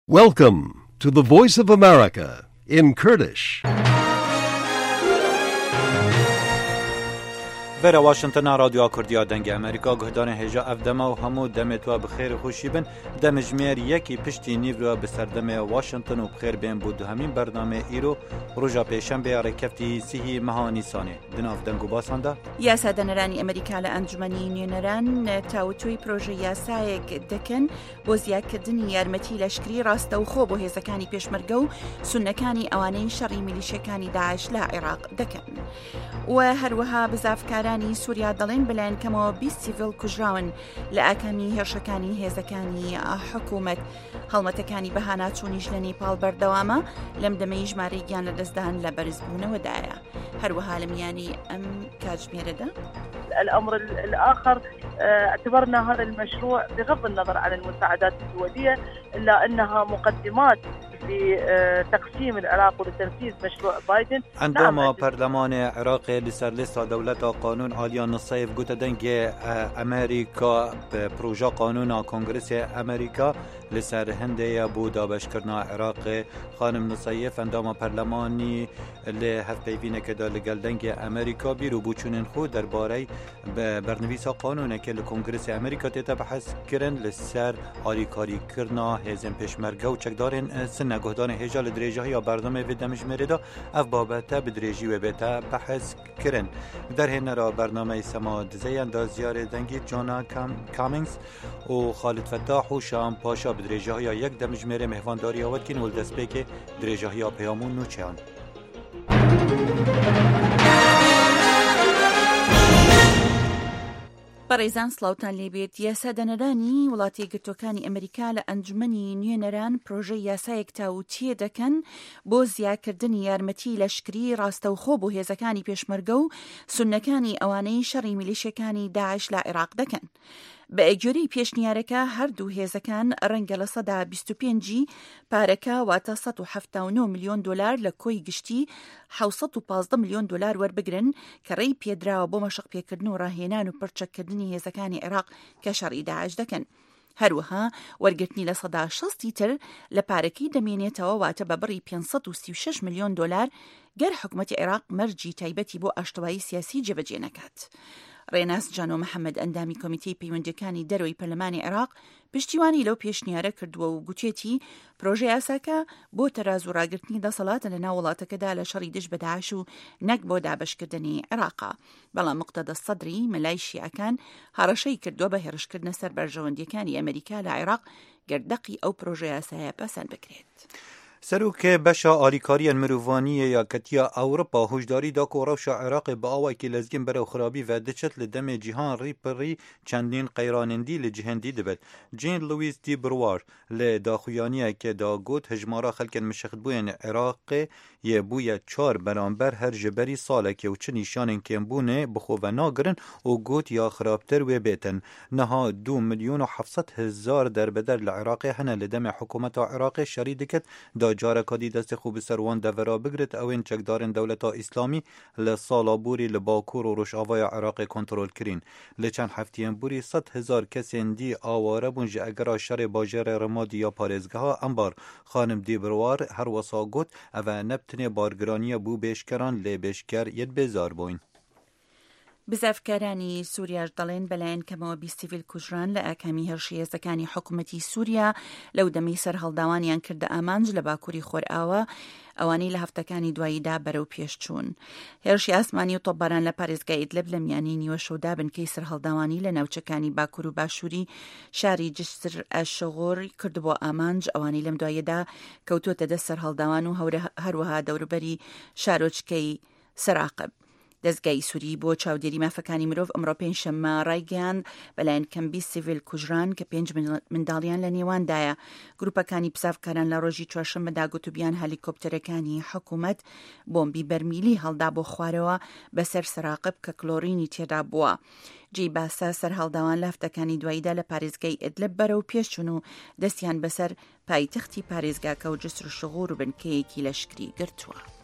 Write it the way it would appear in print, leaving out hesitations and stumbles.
Welcome to the Voice of America in Kurdish. vera Washington رادیو کردیا دنگ امریکا گهدان هجا افدما و همو دمت و بخیر خوشی بن دمجمیر یکی پشتی نیورو به سردم واشنگتن و بخیر بین بود همین برنامه ایرو روزا پیشنبه رکفتی سیهی مهانی سانه دناف دنگو باسنده یا سادنرانی امریکا لانجمنی نیونران تاوتوی پروژه یاسایک دکن بۆزیادکردنی یارمەتی لەشکری ڕاستە و خۆ بۆ هێزەکانی پێشمەرگە و سونەکانی ئەوانەی شەڕی میلیشیەکانی داعش لە عێراق دەکەن و هەروەها بزافکارانی سووریا دەڵێن بەلایەن کەمەوە 20 سیڤیل کوژراون لە ئاکامی هێرشەکانی هێزەکانی حکوومەت هەڵمەتەکانی بەهاناچوونیش لە نیپال بەردەوامە لەم دەمەی ژمارەی گیان لەدەستدان لە بەرزبوونەوەدایە هەروەها لە میانی ئەم کاتژمێرەدا الأمر الآخر اعتبرنا هذا المشروع بغض النظر عن المساعدات الدولية إلا أنها مقدمات لتقسيم العراق ولتنفيذ مشروع بايدن. عندما برلمان عراق لسر لسا دولت قانون عالية نصيف قلت دنگ أمريكا بروجا قانون كونغرس أمريكا لسر هنده بودا بشكرنا عراق خانم نصيف عندما برلماني لهف بيبينه كده لقل دنگ أمريكا بيرو بوچونن خود در باري برنويسا قانونه که لكونغرس أمريكا تيتا بحث کرن لسر آريكاري کرنا هزم پشمرگه و چکدارن سن نگهدان هجا لدرجه یا برنامه و دمجمره دا اف بابتا بدرجی و بتا بحث کرن در هنه را برنامه سما دزیان دا زیار دنگی جانا کامینگز و خالد فتاح و شام پاشا بدرجه یا یک دمجمره مهوانداری آورد کن ولدست بک درجه یا پیامون نوچهان بەڕێزان سڵاوتان لێبێت یاسادەنەرانی وڵاتی گرتوەکانی ئەمریکا لە ئەنجومەنی نوێنەران پرۆژەی یاسایەک تاوتیە دەکەن بۆ زیادکردنی یارمەتی لەشکری ڕاستەوخۆ بۆ هێزەکانی پێشمەرگە و سونەکانی ئەوانەی شەڕی میلیشیەکانی داعش لە عێراق دەکەن بە ئەگوێرەی پێشنیارەکە هەردوو هێزەکان ڕەنگە لە 125 پارەکە واتە 179 ملیۆن دلار لە کۆی گشتی 715 ملیۆن دلار وەربگرن کە ڕێی پێدراوە بۆ مەشق پێکردن و ڕاهێنان و پڕچەکردنی هێزەکانی عێراق کە شەڕی داعش دەکەن هەروەها وەرگرتنی لە 160 تر لە پارەکەی دەمێنێتەوە واتە بە بڕی 536 ملیۆن دلار گەر حکوومەتی عێراق مەرجی تایبەتی بۆ ئاشتەوایی سیاسی جێبەجێ نەکات ڕێناس جانۆ محەممەد ئەندامی کۆمیتەی پەیوەندیەکانی دەرەوەی پەرلەمانی عێراق پشتیوانی لەو پێشنیارە کردووە و گوتێتی پرۆژە یاساکە بۆ تەراز و ڕاگررتنی دەسەڵاتە لە ناو وڵاتەکەدا لە شەڕی دژ بە داعش و نەک بۆ دابەشکردنی عێراقا بەڵام مقتەدە سەدری مەلای شیعەکان هەڕەشەی کردووە بە هێرشکردنە سەر بەرژەوەندیەکانی ئەمریکا لە عێراق گەردەقی ئەو پرۆژە یاسایە پەسەند بکرێت سروک بشا آلیکاری مروانی یا کتیا اروپا هشداری دا که روشا عراق با آوائی که لزگین برای خرابی و دچت لدم جهان ری پری چندین قیرانندی لجهندی دبد جین لویس دی بروار لداخویانیه که دا گوت هجمارا خلکن مشخد بوین عراق یه بوی 4 برانبر هر جبری ساله که و چه نیشانن کم بونه بخو و ناگرن و گوت یا خرابتر و بیتن نها 2,700,000 در بدر لعراق هنه لدم حکومت عراق شریدکت دا جارکادی دست خوب سروان دورا بگرد او این چکدارن دولتا اسلامی لسالا بوری لباکور و روشاوای عراق کنترول کرین لچن هفتیم بوری 100,000 کسی دی آواره بونج اگرا شر باجر رمادی یا پارزگاه انبار خانم دی بروار هر وسا گوت او نبتنه بارگرانی بو بیشکران لی بیشکر ید بزار بوین بزافکارانی سووریاش دەڵێن بەلایەن کەمەوە 20 سیڤیل کوژران لە ئاکامی هێرشیێزەکانی حکوومەتی سووریا لەو دەمەی سەر هەڵداوانیان کردە ئامانج لە باکووری خۆرئاوە ئەوانەی لە هەفتەکانی دواییدا بەرەو پێشچوون هێرشی ئاسمانی و تۆپباران لە پارێزگای ئیدلب لە میانی نیوە شەودا بنکەی سەر هەڵداوانی لە ناوچەکانی باکوور و باشووری شاری جسر ئەشۆغۆر کردبووە ئامانج ئەوانەی لەم دواییدا کەوتوتە دەست سەر هەڵداوان و هەروەها دەوروبەری شارۆچکەی سەراقب دەستگای سووری بۆ چاودێری مافەکانی مرۆڤ ئەمڕۆ پێنجشەممە ڕایگەیاند بەلایەن کەم 20 سیڤیل کوژران کە 5 منداڵیان لە نێواندایە گروپەکانی پسافکاران لە ڕۆژی چوارشەممەدا گوتوبیان هەلیکۆپتەرەکانی حکوومەت بۆمبی بەرمیلی هەڵدا بۆ خوارەوە بەسەر سەراقب کە کلۆرینی تێدا بووە جێی باسا سەر هەڵداوان لە هەفتەکانی دواییدا لە پارێزگای ئیدلب بەرەو پێشچوون و دەستیان بەسەر پایتەختی پارێزگاکە و جسر و شغور و بنکەیەکی لەشکری گرتووە